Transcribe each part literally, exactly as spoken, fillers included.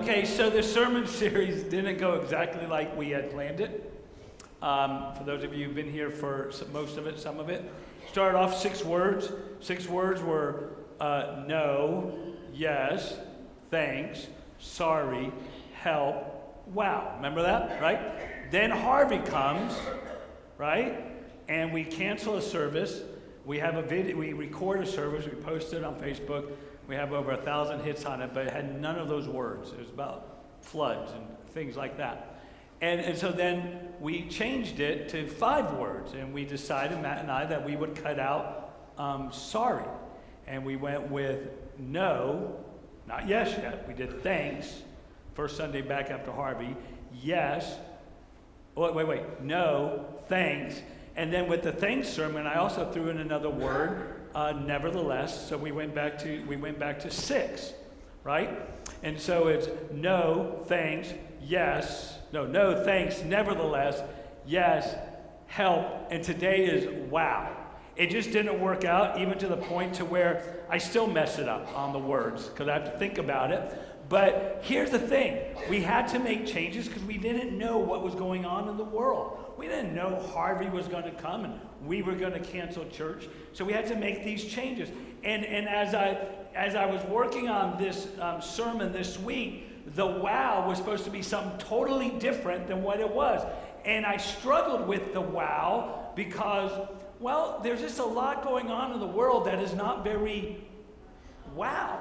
Okay, so the sermon series didn't go exactly like we had planned it. Um, for those of you who've been here for some, most of it, some of it, started off six words. Six words were uh, no, yes, thanks, sorry, help, wow. Remember that, right? Then Harvey comes, right? And we cancel a service. We have a video, we record a service, we post it on Facebook. We have over a thousand hits on it, but it had none of those words. It was about floods and things like that. And, and so then we changed it to five words, and we decided, Matt and I, that we would cut out um, sorry. And we went with no, not yes yet. We did thanks, first Sunday back after Harvey. Yes, wait, wait, wait, no, thanks. And then with the thanks sermon, I also threw in another word, uh, nevertheless. So we went back to we went back to six, right? And so it's no, thanks, yes, no, no, thanks, nevertheless, yes, help. And today is wow. It just didn't work out, even to the point to where I still mess it up on the words because I have to think about it. But here's the thing. We had to make changes because we didn't know what was going on in the world. We didn't know Harvey was going to come and we were going to cancel church. So we had to make these changes. And and as I as I was working on this um, sermon this week, the wow was supposed to be something totally different than what it was. And I struggled with the wow because, well, there's just a lot going on in the world that is not very wow.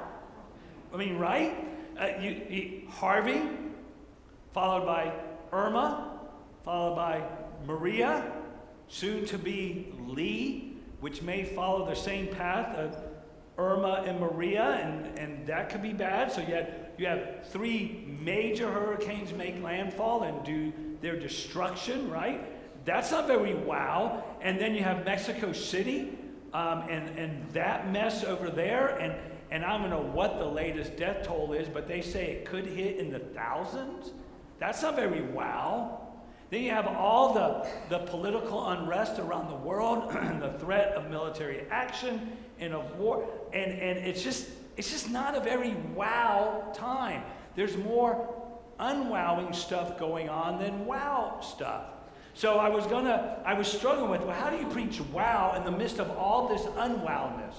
I mean, right? Uh, you, you, Harvey, followed by Irma, followed by Maria, soon to be Lee, which may follow the same path of Irma and Maria, and, and that could be bad. So you have, you have three major hurricanes make landfall and do their destruction, right? That's not very wow. And then you have Mexico City um, and, and that mess over there, and And I don't know what the latest death toll is, but they say it could hit in the thousands. That's not very wow. Then you have all the, the political unrest around the world, the threat of military action and of war. And, and it's just it's just not a very wow time. There's more unwowing stuff going on than wow stuff. So I was gonna I was struggling with, well, how do you preach wow in the midst of all this unwowness?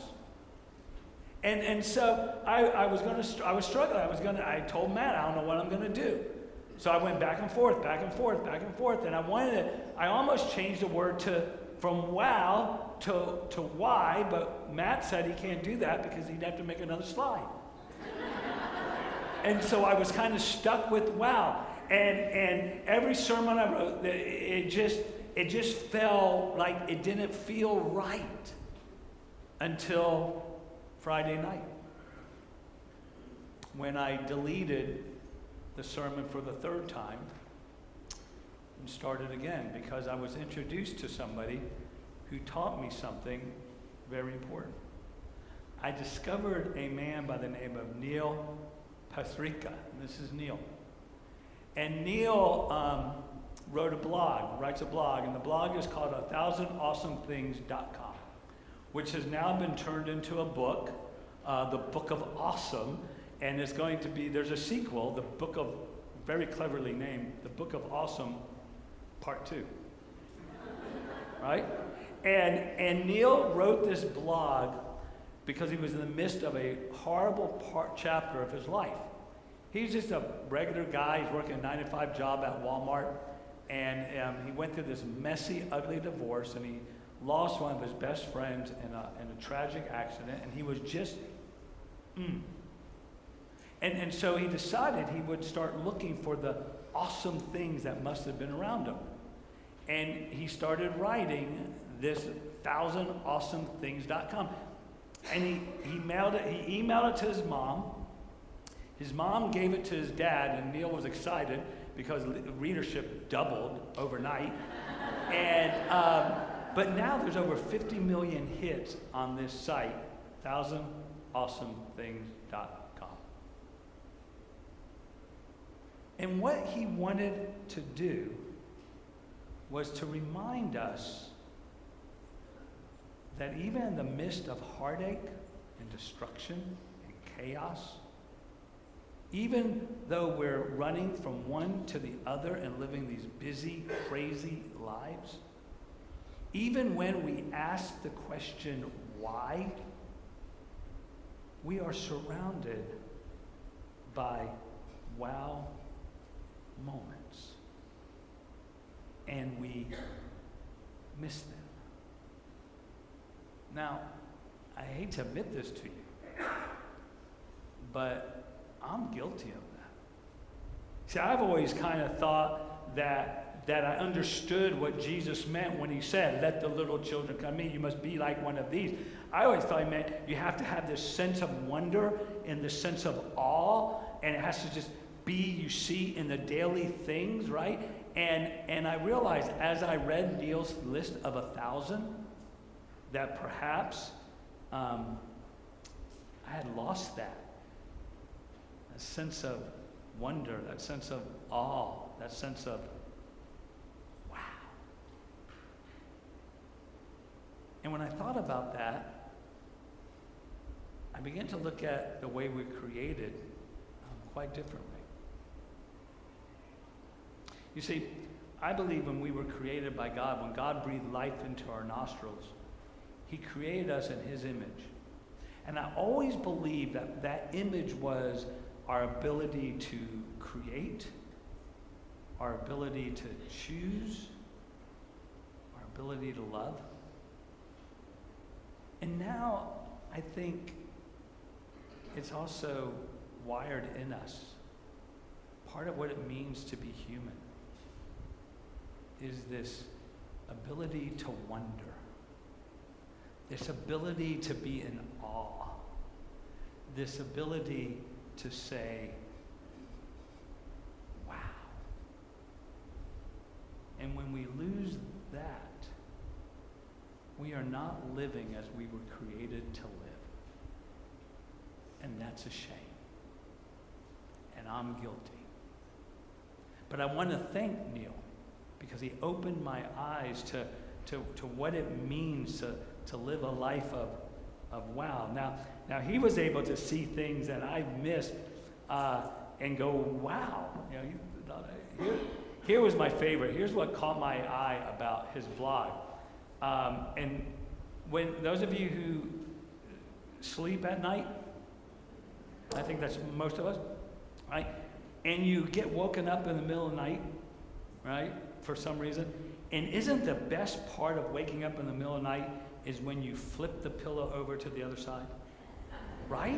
And and so I, I was gonna I was struggling. I was gonna I told Matt, I don't know what I'm gonna do. So I went back and forth, back and forth, back and forth, and I wanted to. I almost changed the word to from wow to to why, but Matt said he can't do that because he'd have to make another slide. And so I was kind of stuck with wow. And and every sermon I wrote, it just it just felt like it didn't feel right until Friday night, when I deleted the sermon for the third time and started again, because I was introduced to somebody who taught me something very important. I discovered a man by the name of Neil Pasricha. This is Neil. And Neil um, wrote a blog, writes a blog, and the blog is called a thousand awesome things dot com. Which has now been turned into a book, uh, the Book of Awesome, and it's going to be, there's a sequel, the Book of, very cleverly named, the Book of Awesome, Part Two, right? And and Neil wrote this blog because he was in the midst of a horrible part, chapter of his life. He's just a regular guy, he's working a nine to five job at Walmart, and um, he went through this messy, ugly divorce, and he lost one of his best friends in a, in a tragic accident, and he was just, mm. And, and so he decided he would start looking for the awesome things that must have been around him. And he started writing this thousand awesome things dot com. And he, he mailed it, he emailed it to his mom. His mom gave it to his dad, and Neil was excited because readership doubled overnight. And um, But now there's over fifty million hits on this site, thousand awesome things dot com. And what he wanted to do was to remind us that even in the midst of heartache and destruction and chaos, Even though we're running from one to the other and living these busy, crazy lives, even when we ask the question, why, we are surrounded by wow moments. And we miss them. Now, I hate to admit this to you, but I'm guilty of that. See, I've always kind of thought that, that I understood what Jesus meant when he said, let the little children come in, you must be like one of these. I always thought he meant you have to have this sense of wonder and this sense of awe, and it has to just be, you see, in the daily things, right? And, and I realized as I read Neil's list of a thousand, that perhaps um, I had lost that. That sense of wonder, that sense of awe, that sense of wow. And when I thought about that, I began to look at the way we're created um, quite differently. You see, I believe when we were created by God, when God breathed life into our nostrils, he created us in his image. And I always believed that that image was our ability to create, our ability to choose, our ability to love. And now I think it's also wired in us. Part of what it means to be human is this ability to wonder. This ability to be in awe. This ability to say, wow. And when we lose that, we are not living as we were created to live. And that's a shame. And I'm guilty. But I want to thank Neil because he opened my eyes to, to, to what it means to to live a life of, of wow. Now, now he was able to see things that I missed uh, and go, wow. You know, you, here, here was my favorite. Here's what caught my eye about his blog. Um, and when those of you who sleep at night, I think that's most of us, right? And you get woken up in the middle of the night, right, for some reason. And isn't the best part of waking up in the middle of the night is when you flip the pillow over to the other side? Right?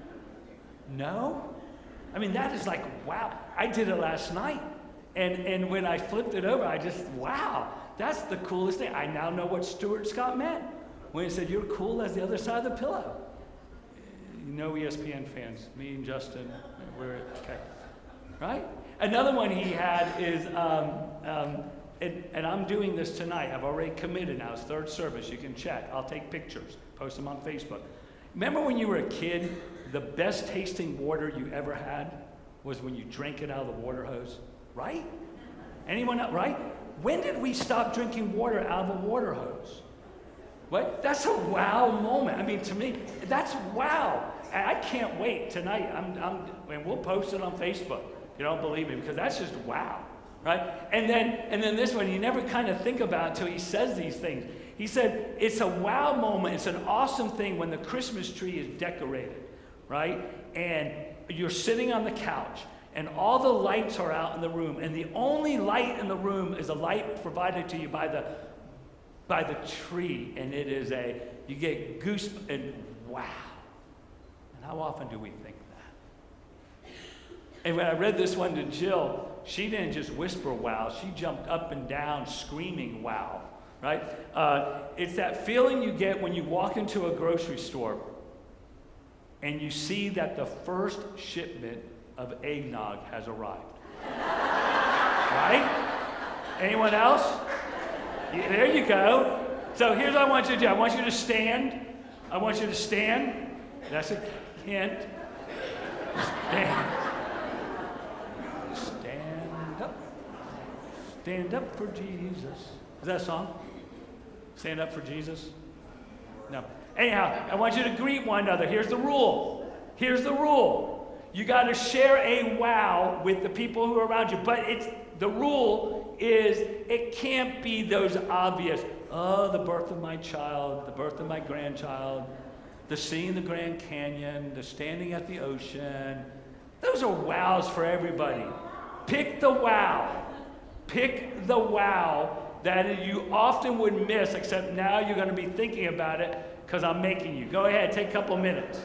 No? I mean, that is like, wow. I did it last night. And, and when I flipped it over, I just, wow, that's the coolest thing. I now know what Stuart Scott meant when he said, you're cool as the other side of the pillow. You know, E S P N fans, me and Justin, we're, okay. Right? Another one he had is, um, um, And, and I'm doing this tonight. I've already committed now. It's third service. You can check. I'll take pictures. Post them on Facebook. Remember when you were a kid, the best tasting water you ever had was when you drank it out of the water hose? Right? Anyone else? Right? When did we stop drinking water out of a water hose? What? That's a wow moment. I mean, to me, that's wow. And I can't wait tonight. I'm, I'm, and we'll post it on Facebook. You don't believe me, because that's just wow. Right? And then and then this one, you never kind of think about until he says these things. He said, it's a wow moment. It's an awesome thing when the Christmas tree is decorated, right? And you're sitting on the couch, and all the lights are out in the room, and the only light in the room is a light provided to you by the by the tree, and it is a, you get goose, and wow. And how often do we think that? And when I read this one to Jill, she didn't just whisper wow, she jumped up and down screaming wow, right? Uh, it's that feeling you get when you walk into a grocery store and you see that the first shipment of eggnog has arrived. Right? Anyone else? Yeah, there you go. So here's what I want you to do. I want you to stand. I want you to stand. That's a hint. Stand. Stand up. Stand up for Jesus. Is that a song? Stand up for Jesus? No. Anyhow, I want you to greet one another. Here's the rule. Here's the rule. You got to share a wow with the people who are around you. But it's the rule is it can't be those obvious, oh, the birth of my child, the birth of my grandchild, the seeing the Grand Canyon, the standing at the ocean. Those are wows for everybody. Pick the wow. Pick the wow that you often would miss, except now you're going to be thinking about it because I'm making you. Go ahead, take a couple minutes.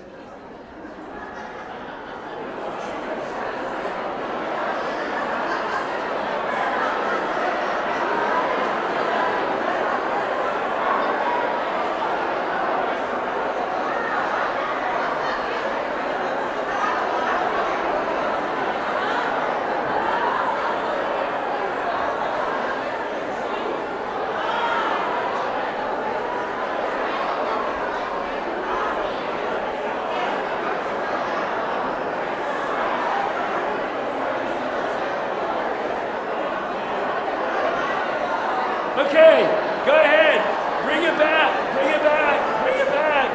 Okay, go ahead. Bring it back. Bring it back. Bring it back.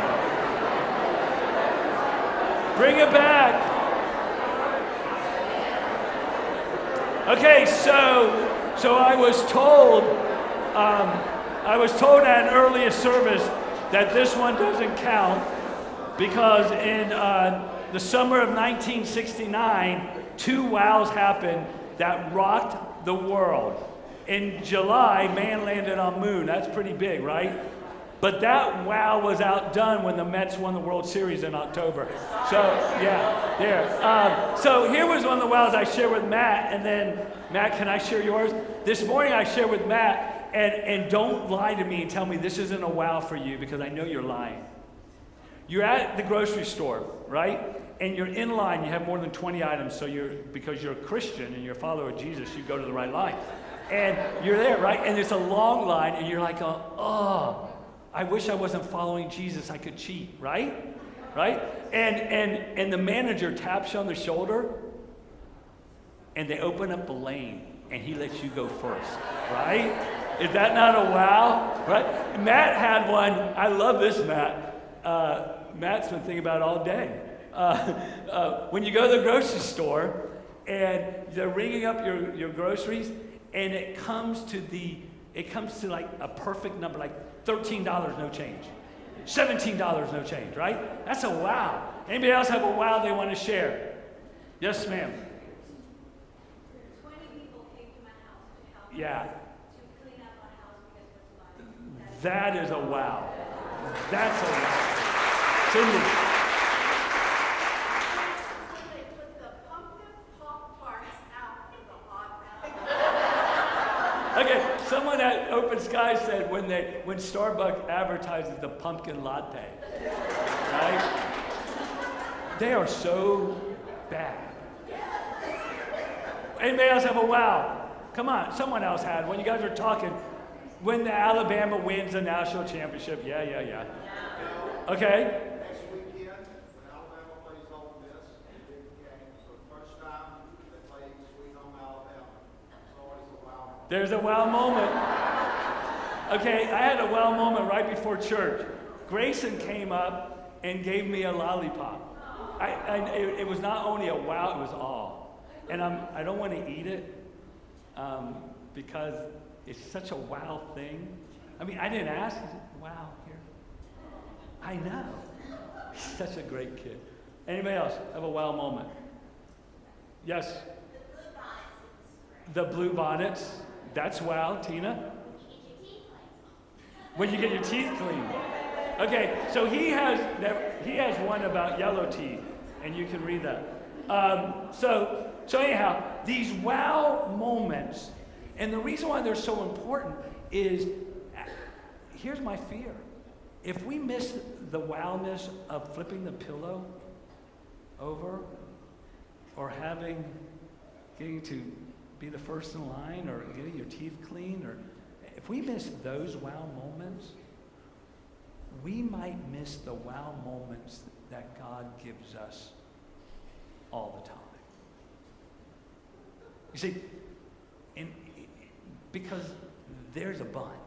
Bring it back. Okay, so so I was told, um, I was told at an earlier service that this one doesn't count because in uh, the summer of nineteen sixty-nine, two wows happened that rocked the world. In July, man landed on moon. That's pretty big, right? But that wow was outdone when the Mets won the World Series in October. So, yeah, there. Um, so here was one of the wows I shared with Matt, and then, Matt, can I share yours? This morning I shared with Matt, and, and don't lie to me and tell me this isn't a wow for you because I know you're lying. You're at the grocery store, right? And you're in line. You have more than twenty items, so you're because you're a Christian and you're a follower of Jesus, you go to the right line. And you're there, right? And it's a long line, and you're like, oh, oh, I wish I wasn't following Jesus. I could cheat, right? Right? And and and the manager taps you on the shoulder, and they open up a lane, and he lets you go first, right? Is that not a wow? Right? Matt had one. I love this, Matt. Uh, Matt's been thinking about it all day. Uh, uh, when you go to the grocery store, and they're ringing up your, your groceries, and it comes to the, it comes to like a perfect number, like thirteen dollars, no change. seventeen dollars, no change, right? That's a wow. Anybody else have a wow they want to share? Yes, ma'am. twenty people came to my house to help Yeah. to clean up my house because it was flooding. That is a wow. That's a wow. Cindy. They put the pumpkin pop tarts out for the hot dog. Okay, someone at Open Sky said when they when Starbucks advertises the pumpkin latte, right? They are so bad. Anybody else have a wow? Come on, someone else had one. You guys are talking. When the Alabama wins the national championship, yeah, yeah, yeah. Okay. Next weekend, when Alabama plays Ole Miss, big game, for the first time they play Sweet Home Alabama. It's always a wow. There's a wow moment. Okay, I had a wow moment right before church. Grayson came up and gave me a lollipop. I, I it, it was not only a wow, it was awe. And I'm, I don't want to eat it um, because it's such a wow thing. I mean, I didn't ask. I said, wow, here. I know. He's such a great kid. Anybody else have a wow moment? Yes? The blue bonnets. That's wow. Tina? When you get your teeth cleaned. Okay, so he has he has one about yellow teeth, and you can read that. Um, so so anyhow, these wow moments, and the reason why they're so important is, here's my fear. If we miss the wowness of flipping the pillow over, or having, getting to be the first in line, or getting your teeth cleaned, or if we miss those wow moments, we might miss the wow moments that God gives us all the time. You see, in, because there's a bunch.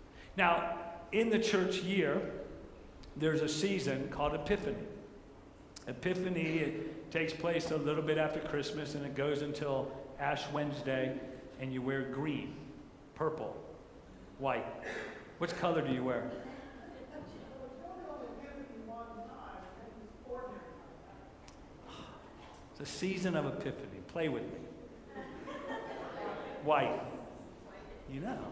Now, in the church year, there's a season called Epiphany. Epiphany, it takes place a little bit after Christmas, and it goes until Ash Wednesday, and you wear green, purple, white. Which color do you wear? It's a season of Epiphany. Play with me. White. You know.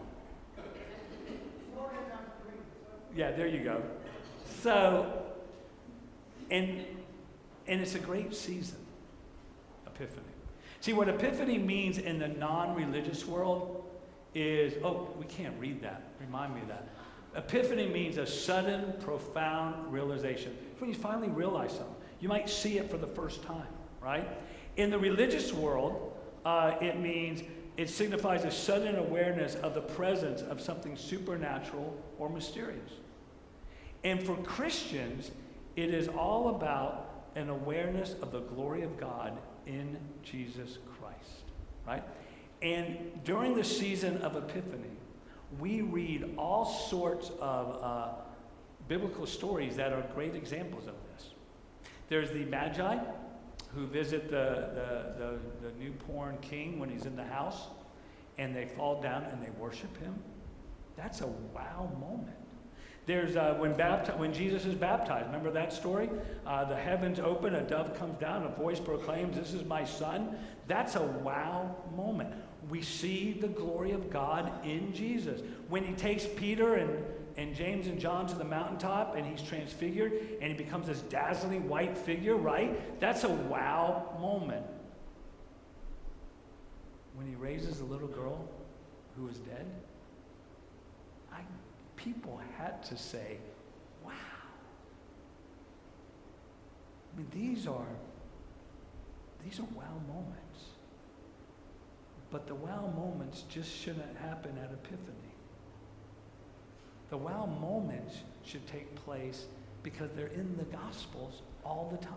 Yeah, there you go. So, and and it's a great season, Epiphany. See, what Epiphany means in the non-religious world is, oh, we can't read that. Remind me of that. Epiphany means a sudden, profound realization. It's when you finally realize something. You might see it for the first time, right? In the religious world, uh, it means it signifies a sudden awareness of the presence of something supernatural or mysterious. And for Christians, it is all about an awareness of the glory of God in Jesus Christ, right? And during the season of Epiphany, we read all sorts of uh, biblical stories that are great examples of this. There's the Magi who visit the, the, the, the newborn king when he's in the house, and they fall down and they worship him. That's a wow moment. There's uh, when, bapti- when Jesus is baptized. Remember that story? Uh, the heavens open, a dove comes down, a voice proclaims, "This is my son." That's a wow moment. We see the glory of God in Jesus. When he takes Peter and, and James and John to the mountaintop and he's transfigured and he becomes this dazzling white figure, right? That's a wow moment. When he raises the little girl who was dead, I, people had to say, wow. I mean, these are, these are wow moments. But the wow moments just shouldn't happen at Epiphany. The wow moments should take place because they're in the Gospels all the time.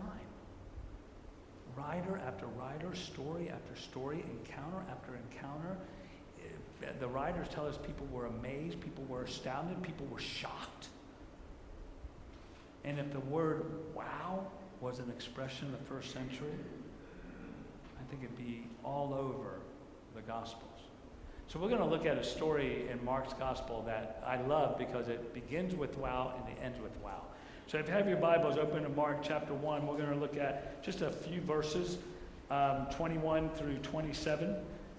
Writer after writer, story after story, encounter after encounter. The writers tell us people were amazed, people were astounded, people were shocked. And if the word wow was an expression in the first century, I think it'd be all over the Gospels. So we're going to look at a story in Mark's Gospel that I love because it begins with wow and it ends with wow. So if you have your Bibles open to Mark chapter one, we're going to look at just a few verses, um, twenty-one through twenty-seven.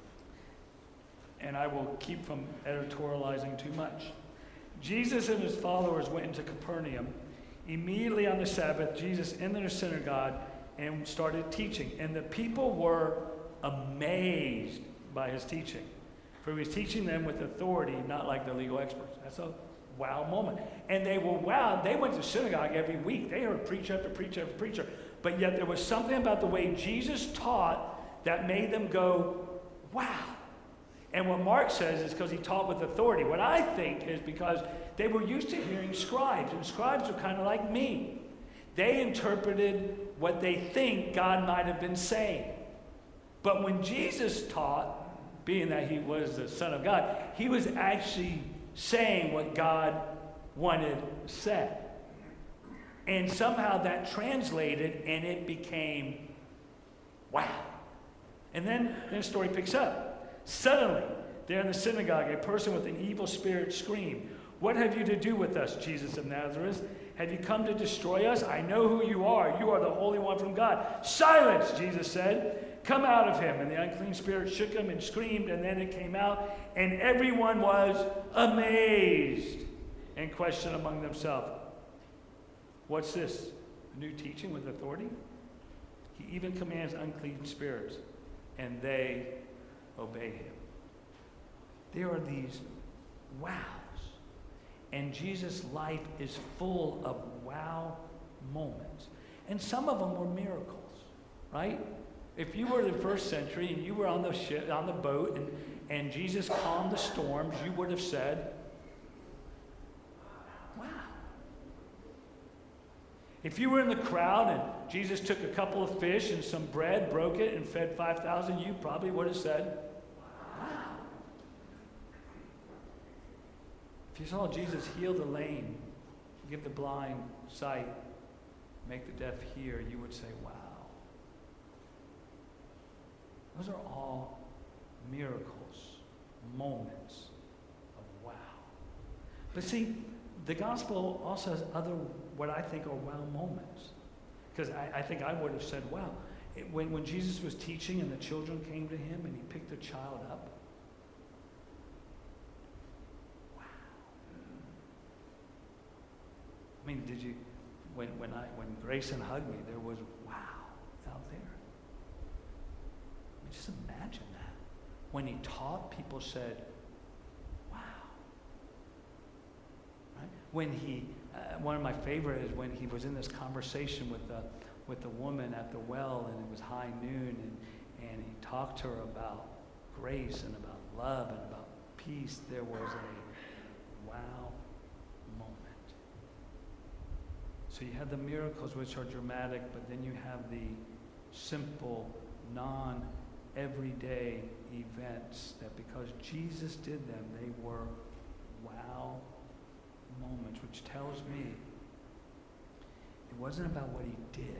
And I will keep from editorializing too much. Jesus and his followers went into Capernaum. Immediately on the Sabbath, Jesus entered the synagogue and started teaching. And the people were amazed by his teaching. For he was teaching them with authority, not like the legal experts. That's a wow moment. And they were wowed. They went to synagogue every week. They heard preacher after preacher after preacher. But yet there was something about the way Jesus taught that made them go, wow. And what Mark says is because he taught with authority. What I think is because they were used to hearing scribes, and scribes are kind of like me. They interpreted what they think God might have been saying. But when Jesus taught, being that he was the Son of God, he was actually saying what God wanted said. And somehow that translated, and it became, wow. And then, then the story picks up. Suddenly, there in the synagogue, a person with an evil spirit screamed, "What have you to do with us, Jesus of Nazareth? Have you come to destroy us? I know who you are. You are the Holy One from God." "Silence," Jesus said. "Come out of him." And the unclean spirit shook him and screamed, and then it came out, and everyone was amazed and questioned among themselves, "What's this? A new teaching with authority? He even commands unclean spirits, and they obey him." There are these wows. And Jesus' life is full of wow moments. And some of them were miracles, right? If you were in the first century and you were on the ship, on the boat, and, and Jesus calmed the storms, you would have said, wow. If you were in the crowd and Jesus took a couple of fish and some bread, broke it, and fed five thousand, you probably would have said, wow. If you saw Jesus heal the lame, give the blind sight, make the deaf hear, you would say, wow. Those are all miracles, moments of wow. But see, the gospel also has other, what I think are wow moments. Because I, I think I would have said, wow. It, when, when Jesus was teaching and the children came to him and he picked a child up, wow. I mean, did you, when, when, I, when Grayson hugged me, there was wow out there. I mean, just imagine that. When he taught, people said, wow. Right? When he, uh, one of my favorite is when he was in this conversation with the, with the woman at the well, and it was high noon, and, and he talked to her about grace and about love and about peace. There was a wow moment. So you have the miracles, which are dramatic, but then you have the simple, non-everyday events that because Jesus did them, they were wow moments, which tells me it wasn't about what he did.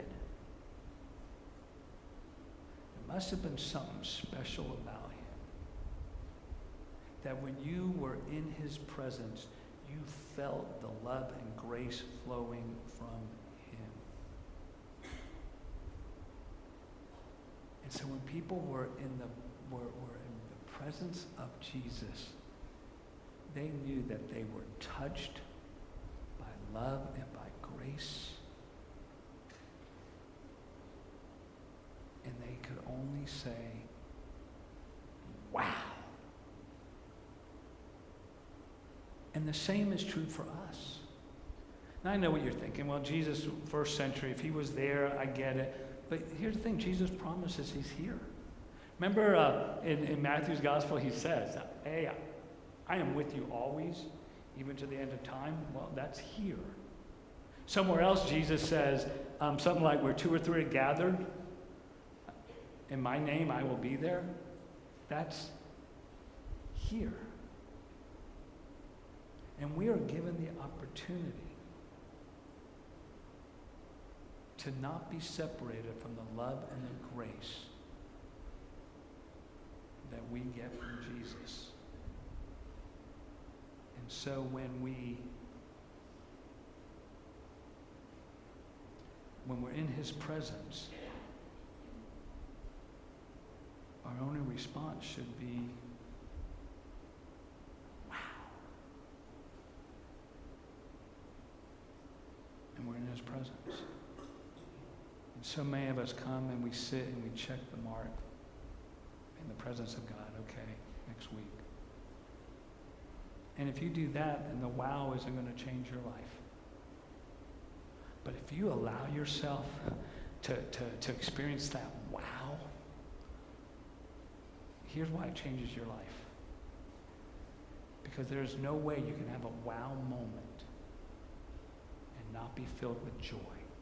There must have been something special about him. That when you were in his presence, you felt the love and grace flowing from him. And so when people were in the were, were in the presence of Jesus, they knew that they were touched by love and by grace. And they could only say, wow. And the same is true for us. Now I know what you're thinking. Well, Jesus, first century, if he was there, I get it. But here's the thing, Jesus promises he's here. Remember uh, in, in Matthew's gospel, he says, hey, I am with you always, even to the end of time. Well, that's here. Somewhere else, Jesus says um, something like, where two or three are gathered, in my name, I will be there. That's here. And we are given the opportunity to not be separated from the love and the grace that we get from Jesus. And so when we when we're in his presence, our only response should be, wow. And we're in his presence. And so many of us come and we sit and we check the mark in the presence of God. Okay, next week. And if you do that, then the wow isn't going to change your life. But if you allow yourself to, to, to experience that wow, here's why it changes your life. Because there's no way you can have a wow moment and not be filled with joy.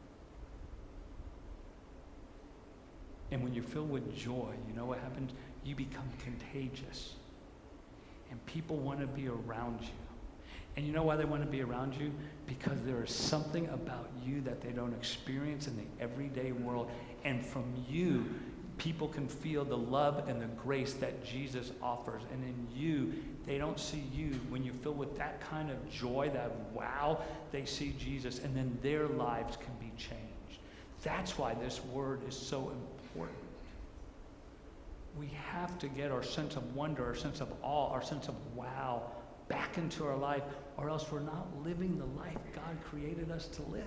And when you're filled with joy, you know what happens? You become contagious. And people want to be around you. And you know why they want to be around you? Because there is something about you that they don't experience in the everyday world. And from you, people can feel the love and the grace that Jesus offers. And in you, they don't see you. When you fill with that kind of joy, that wow, they see Jesus. And then their lives can be changed. That's why this word is so important. We have to get our sense of wonder, our sense of awe, our sense of wow back into our life, or else we're not living the life God created us to live.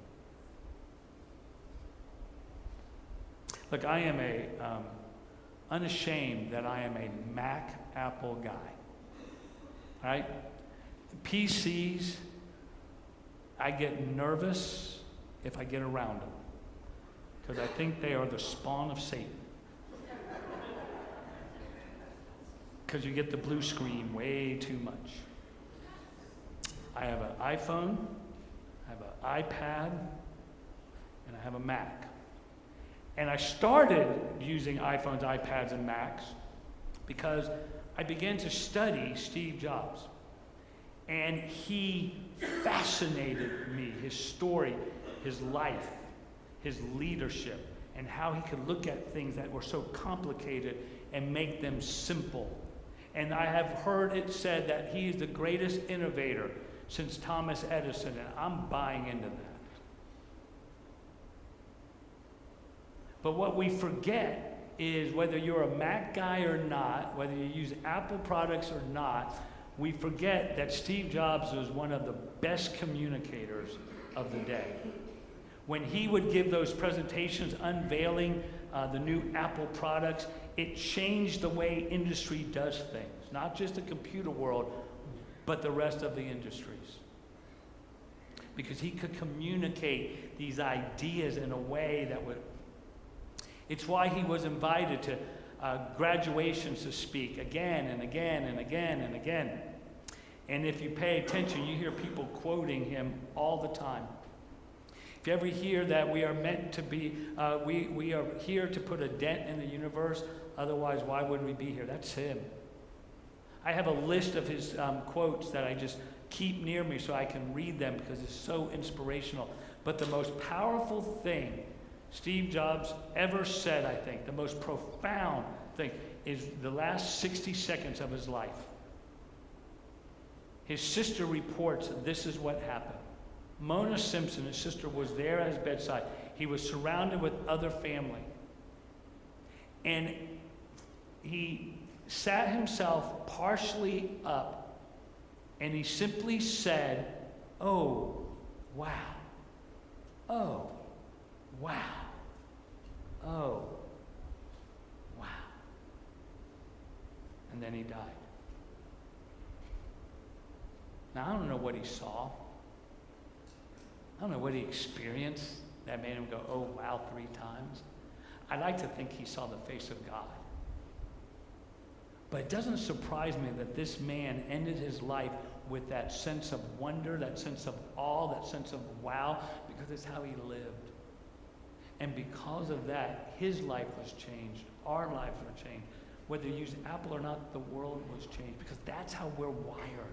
Look, I am a um, unashamed that I am a Mac Apple guy. All right? P Cs, I get nervous if I get around them because I think they are the spawn of Satan. Because you get the blue screen way too much. I have an iPhone, I have an iPad, and I have a Mac. And I started using iPhones, iPads, and Macs because I began to study Steve Jobs. And he fascinated me, his story, his life. his leadership, and how he could look at things that were so complicated and make them simple. And I have heard it said that he is the greatest innovator since Thomas Edison, and I'm buying into that. But what we forget is whether you're a Mac guy or not, whether you use Apple products or not, we forget that Steve Jobs was one of the best communicators of the day. When he would give those presentations unveiling uh, the new Apple products, it changed the way industry does things, not just the computer world, but the rest of the industries. Because he could communicate these ideas in a way that would. It's why he was invited to uh, graduations to speak again and again and again and again. And if you pay attention, you hear people quoting him all the time. If you ever hear that we are meant to be, uh, we, we are here to put a dent in the universe, otherwise why would we be here? That's him. I have a list of his um, quotes that I just keep near me so I can read them because it's so inspirational. But the most powerful thing Steve Jobs ever said, I think, the most profound thing, is the last sixty seconds of his life. His sister reports this is what happened. Mona Simpson, his sister, was there at his bedside. He was surrounded with other family. And he sat himself partially up, and he simply said, "Oh, wow. Oh, wow. Oh, wow." And then he died. Now, I don't know what he saw. I don't know what he experienced that made him go, "Oh, wow," three times. I like to think he saw the face of God. But it doesn't surprise me that this man ended his life with that sense of wonder, that sense of awe, that sense of wow, because it's how he lived. And because of that, his life was changed. Our lives were changed. Whether you use Apple or not, the world was changed, because that's how we're wired.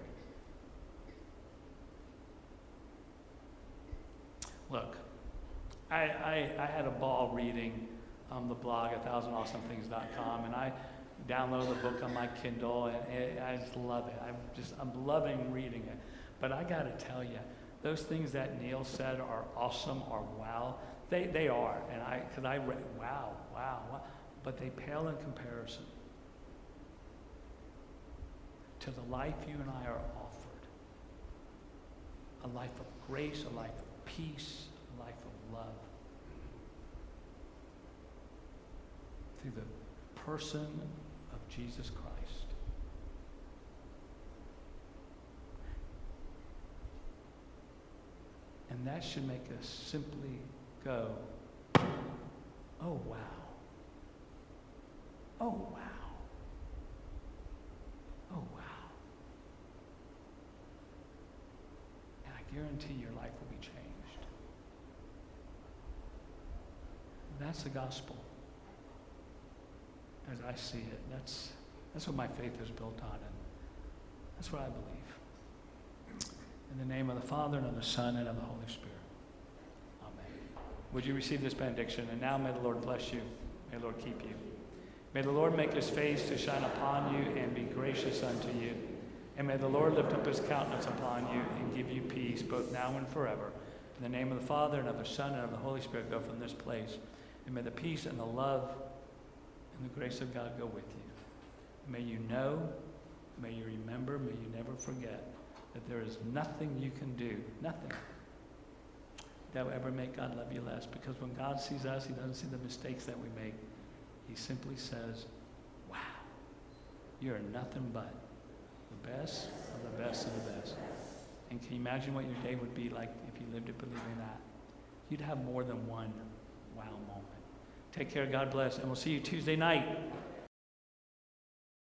Look, I, I, I had a ball reading um, the blog, a thousand awesome things dot com, and I downloaded the book on my Kindle, and it, I just love it. I'm just, I'm loving reading it. But I got to tell you, those things that Neil said are awesome, or wow, they, they are. And I, because I read, wow, wow, wow, but they pale in comparison to the life you and I are offered. A life of grace, a life of peace, a life of love. Through the person of Jesus Christ. And that should make us simply go, "Oh, wow. Oh, wow. Oh, wow." And I guarantee your life will be changed. That's the gospel. As I see it, that's that's what my faith is built on, and that's what I believe. In the name of the Father, and of the Son, and of the Holy Spirit. Amen. Would you receive this benediction? And now may the Lord bless you. May the Lord keep you. May the Lord make his face to shine upon you and be gracious unto you. And may the Lord lift up his countenance upon you and give you peace, both now and forever. In the name of the Father, and of the Son, and of the Holy Spirit, go from this place. And may the peace and the love and the grace of God go with you. May you know, may you remember, may you never forget that there is nothing you can do, nothing, that will ever make God love you less. Because when God sees us, he doesn't see the mistakes that we make. He simply says, "Wow, you're nothing but the best of the best of the best." And can you imagine what your day would be like if you lived it believing that? You'd have more than one wow moment. Take care, God bless, and we'll see you Tuesday night.